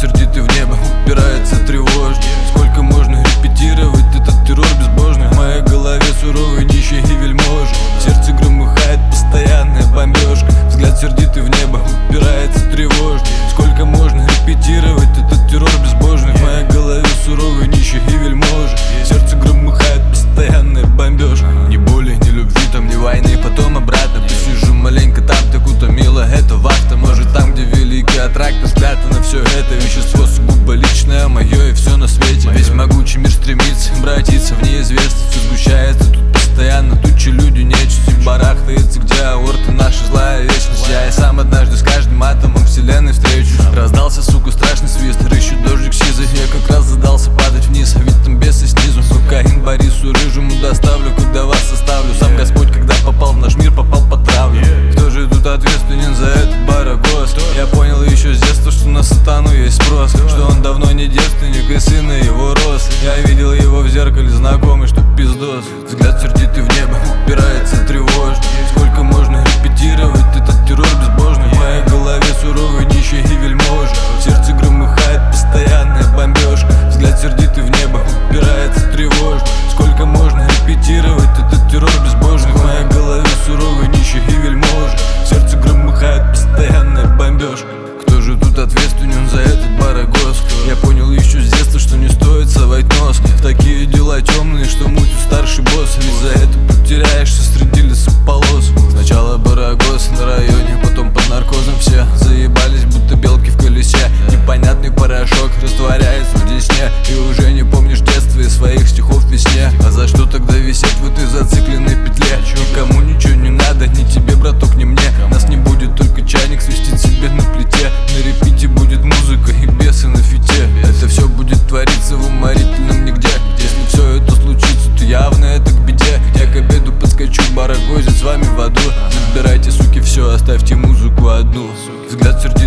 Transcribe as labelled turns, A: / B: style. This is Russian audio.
A: сердитый в небо упирается тревожно. Сколько можно репетировать этот террор безбожный? В моей голове суровый нищий и вельможа. В сердце громыхает постоянная бомбежка. Взгляд сердитый в небо упирается тревожно. Сколько можно репетировать этот террор безбожный? В моей голове суровый нищий и вельможа. В сердце громыхает постоянная бомбежка. Ни боли, ни любви, там ни войны, потом обратно. Посижу маленько там, так утомила эта вахта. Может там, где великий аттрактор, спрятано все это вещество сугубо личное, мое и все на свете. Весь могучий мир стремится обратиться в неизвестность. Все сгущается тут постоянно, тучи, люди, нечисть. И барахтается, где аорта наша злая вечность. Я и сам однажды с каждым атомом вселенной встречусь. Раздался, сука, страшный свист, рыщет дождик сизый. Я как раз задался падать вниз, а ведь там бесы снизу. Кокаин Борису Рыжему доставлю, когда вас составлю. Сам Господь, когда попал в наш мир, попал под травлю. Кто же тут ответственен за этот барагос? Я понял еще с детства, что на сатану есть спрос, что он давно не девственник и сын его рос. Я видел его в зеркале, знакомый, что пиздос. Взгляд сердитый в небо упирается тревожно. Сколько можно репетировать этот террор безбожный? В моей голове суровый нищий и вельможа. В сердце громыхает постоянная бомбежка. Взгляд сердитый в небо упирается тревожно. Сколько можно репетировать этот террор безбожный? В моей голове суровый нищий и вельможа. В сердце громыхает постоянная бомбежка. Кто же тут ответственен за этот барагос? Я понял еще с детства, что не стоит совать нос в такие дела темные, что мутит старший босс. Ведь за это потеряешься среди лесополос. Сначала барагос на районе, потом под наркозом все заебались, будто белки в колесе. Непонятный порошок растворяется в десне, и уже не помнишь детства и своих стихов в весне. А за что тогда висеть в этой зацикленной петле? Никому ничего не надо, ни тебе, браток, ни мне. Нас не будет, только чайник свистит себе на плите. На репите будет музыка и бесы на фите. Это все будет твориться в уморительном нигде. Если все это случится, то явно это к беде. Я к обеду подскочу, барагозит с вами в аду. Забирайте, суки, все, оставьте музыку одну. Взгляд сердитый